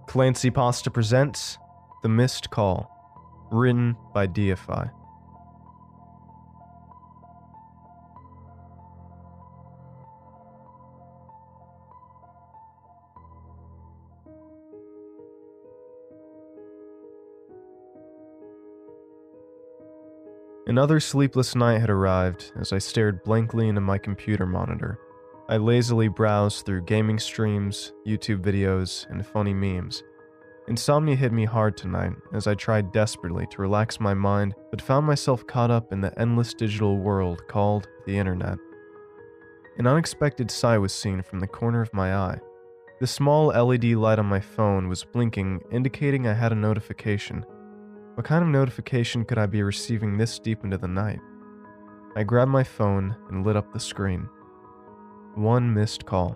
Clancy Pasta presents The Missed Call, written by DFI. Another sleepless night had arrived as I stared blankly into my computer monitor. I lazily browsed through gaming streams, YouTube videos, and funny memes. Insomnia hit me hard tonight as I tried desperately to relax my mind but found myself caught up in the endless digital world called the internet. An unexpected sight was seen from the corner of my eye. The small LED light on my phone was blinking, indicating I had a notification. What kind of notification could I be receiving this deep into the night? I grabbed my phone and lit up the screen. One missed call.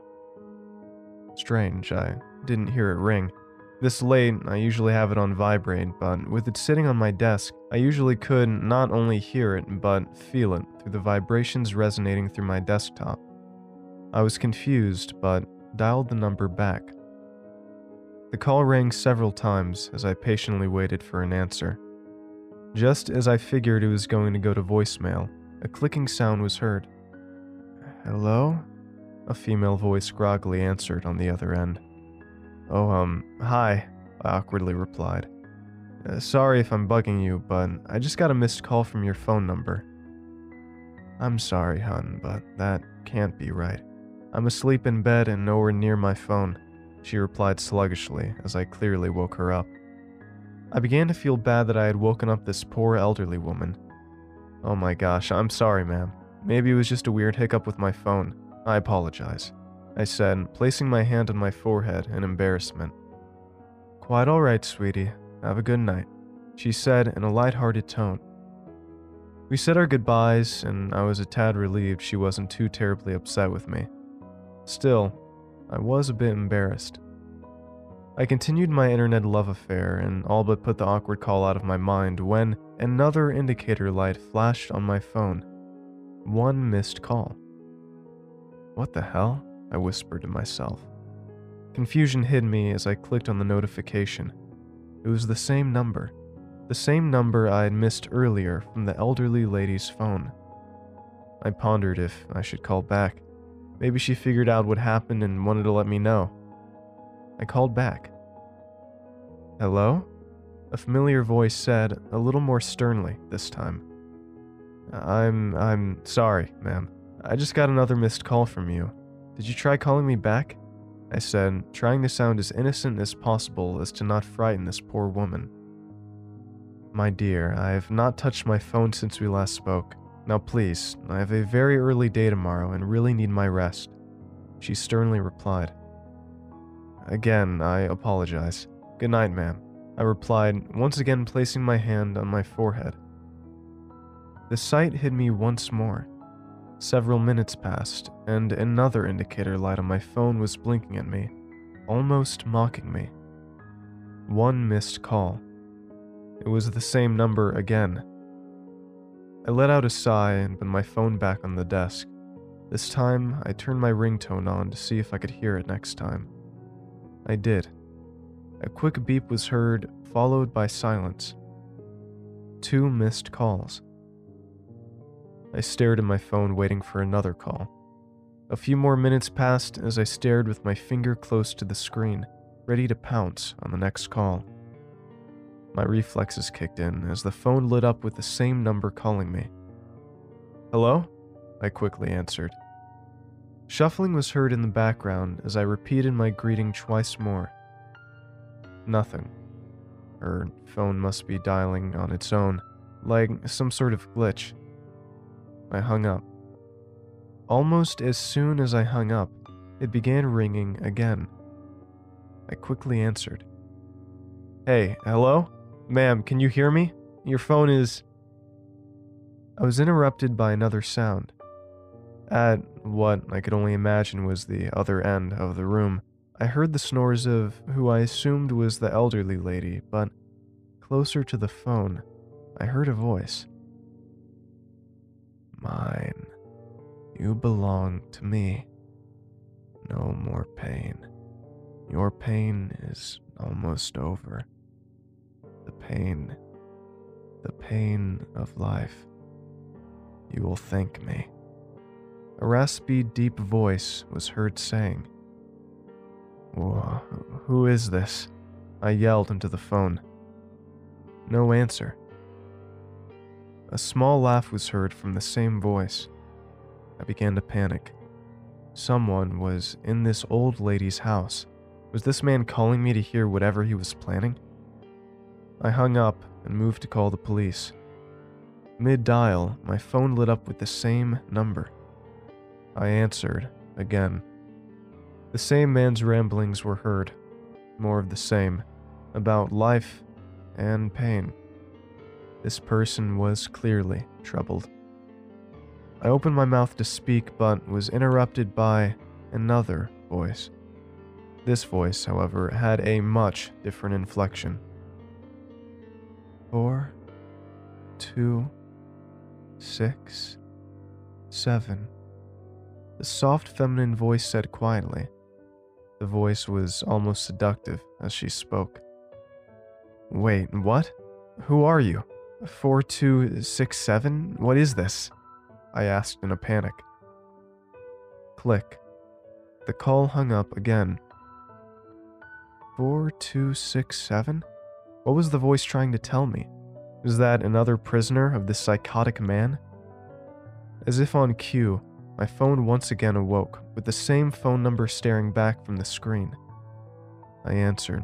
Strange, I didn't hear it ring. This late, I usually have it on vibrate, but with it sitting on my desk, I usually could not only hear it, but feel it through the vibrations resonating through my desktop. I was confused, but dialed the number back. The call rang several times as I patiently waited for an answer. Just as I figured it was going to go to voicemail, a clicking sound was heard. "Hello?" A female voice groggily answered on the other end. "Oh, hi," I awkwardly replied. "Sorry if I'm bugging you, but I just got a missed call from your phone number." "I'm sorry, hun, but that can't be right. I'm asleep in bed and nowhere near my phone," she replied sluggishly as I clearly woke her up. I began to feel bad that I had woken up this poor elderly woman. "Oh my gosh, I'm sorry, ma'am. Maybe it was just a weird hiccup with my phone. I apologize," I said, placing my hand on my forehead in embarrassment. "Quite all right, sweetie. Have a good night," she said in a light-hearted tone. We said our goodbyes, and I was a tad relieved she wasn't too terribly upset with me. Still, I was a bit embarrassed. I continued my internet love affair and all but put the awkward call out of my mind when another indicator light flashed on my phone. One missed call. "What the hell?" I whispered to myself. Confusion hit me as I clicked on the notification. It was the same number I had missed earlier from the elderly lady's phone. I pondered if I should call back. Maybe she figured out what happened and wanted to let me know. I called back. "Hello?" A familiar voice said, a little more sternly this time. I'm sorry, ma'am. I just got another missed call from you. Did you try calling me back?" I said, trying to sound as innocent as possible as to not frighten this poor woman. "My dear, I have not touched my phone since we last spoke. Now please, I have a very early day tomorrow and really need my rest," she sternly replied. "Again, I apologize. Good night, ma'am," I replied, once again placing my hand on my forehead. The sight hit me once more. Several minutes passed, and another indicator light on my phone was blinking at me, almost mocking me. One missed call. It was the same number again. I let out a sigh and put my phone back on the desk. This time, I turned my ringtone on to see if I could hear it next time. I did. A quick beep was heard, followed by silence. 2 missed calls. I stared at my phone waiting for another call. A few more minutes passed as I stared with my finger close to the screen, ready to pounce on the next call. My reflexes kicked in as the phone lit up with the same number calling me. "Hello?" I quickly answered. Shuffling was heard in the background as I repeated my greeting twice more. Nothing. Her phone must be dialing on its own, like some sort of glitch. I hung up. Almost as soon as I hung up, it began ringing again. I quickly answered. "Hey, hello? Ma'am, can you hear me? Your phone is..." I was interrupted by another sound. At what I could only imagine was the other end of the room, I heard the snores of who I assumed was the elderly lady, but closer to the phone, I heard a voice. "Mine. You belong to me. No more pain. Your pain is almost over. The pain of life. You will thank me." A raspy, deep voice was heard saying. Who is this?" I yelled into the phone. No answer. A small laugh was heard from the same voice. I began to panic. Someone was in this old lady's house. Was this man calling me to hear whatever he was planning? I hung up and moved to call the police. Mid-dial, my phone lit up with the same number. I answered, again. The same man's ramblings were heard. More of the same, about life and pain. This person was clearly troubled. I opened my mouth to speak, but was interrupted by another voice. This voice, however, had a much different inflection. 4, 2, 6, 7. The soft feminine voice said quietly. The voice was almost seductive as she spoke. "Wait, what? Who are you? 4267? What is this?" I asked in a panic. Click. The call hung up again. 4267? What was the voice trying to tell me? Was that another prisoner of this psychotic man? As if on cue, my phone once again awoke, with the same phone number staring back from the screen. I answered.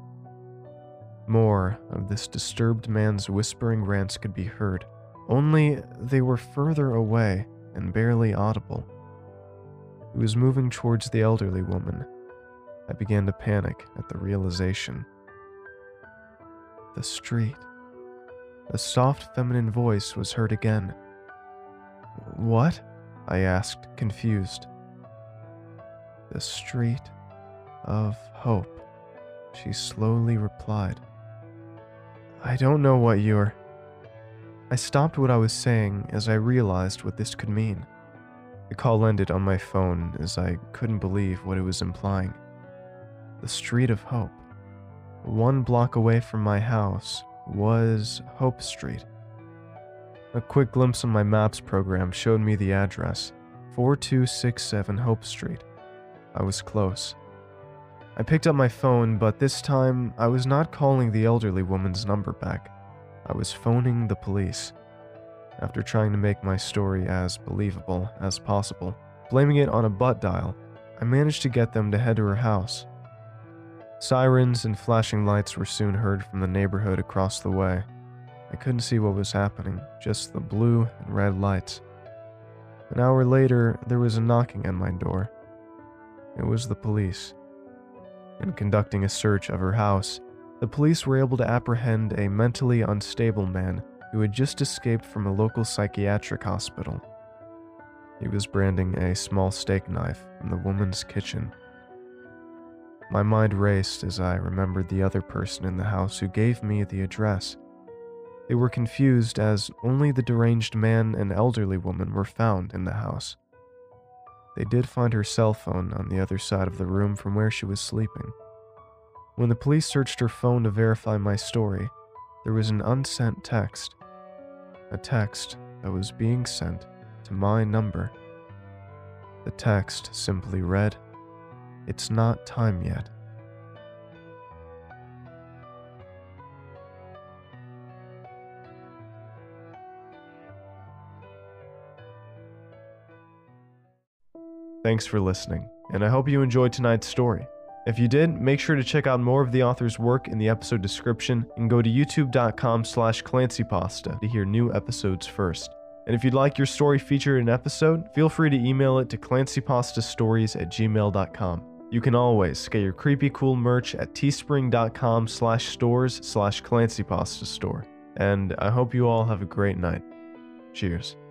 More of this disturbed man's whispering rants could be heard, only they were further away and barely audible. He was moving towards the elderly woman. I began to panic at the realization. The street. A soft feminine voice was heard again. "What?" I asked, confused. "The street of hope," she slowly replied. "I don't know what you're..." I stopped what I was saying as I realized what this could mean. The call ended on my phone as I couldn't believe what it was implying. The street of hope. 1 block away from my house was Hope Street. A quick glimpse on my maps program showed me the address, 4267 Hope Street. I was close. I picked up my phone, but this time I was not calling the elderly woman's number back. I was phoning the police. After trying to make my story as believable as possible, blaming it on a butt dial, I managed to get them to head to her house. Sirens and flashing lights were soon heard from the neighborhood across the way. I couldn't see what was happening, just the blue and red lights. An hour later, there was a knocking at my door. It was the police. In conducting a search of her house, the police were able to apprehend a mentally unstable man who had just escaped from a local psychiatric hospital. He was branding a small steak knife in the woman's kitchen. My mind raced as I remembered the other person in the house who gave me the address. They were confused as only the deranged man and elderly woman were found in the house. They did find her cell phone on the other side of the room from where she was sleeping. When the police searched her phone to verify my story, there was an unsent text. A text that was being sent to my number. The text simply read, "It's not time yet." Thanks for listening, and I hope you enjoyed tonight's story. If you did, make sure to check out more of the author's work in the episode description and go to youtube.com/clancypasta to hear new episodes first. And if you'd like your story featured in an episode, feel free to email it to clancypastastories@gmail.com. You can always get your creepy cool merch at teespring.com/stores/clancypastastore. And I hope you all have a great night. Cheers.